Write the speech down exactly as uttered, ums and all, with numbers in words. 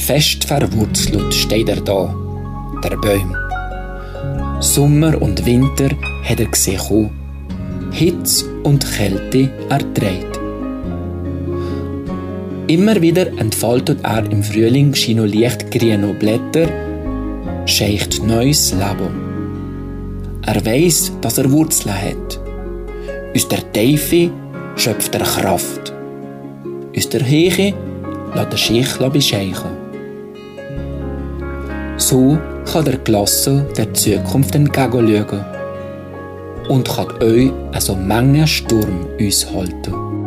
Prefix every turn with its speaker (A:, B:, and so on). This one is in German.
A: Fest verwurzelt steht er da, der Baum. Sommer und Winter hat er gesehen, Hitze und Kälte erträgt. Immer wieder entfaltet er im Frühling seine leicht grünen Blätter, scheicht neues Leben. Er weiss, dass er Wurzeln hat. Aus der Tiefe schöpft er Kraft. Aus der Höhe lässt er sich bescheichen. So kann er gelassen der Zukunft entgegenschauen und kann euch also Menge Sturm aushalten.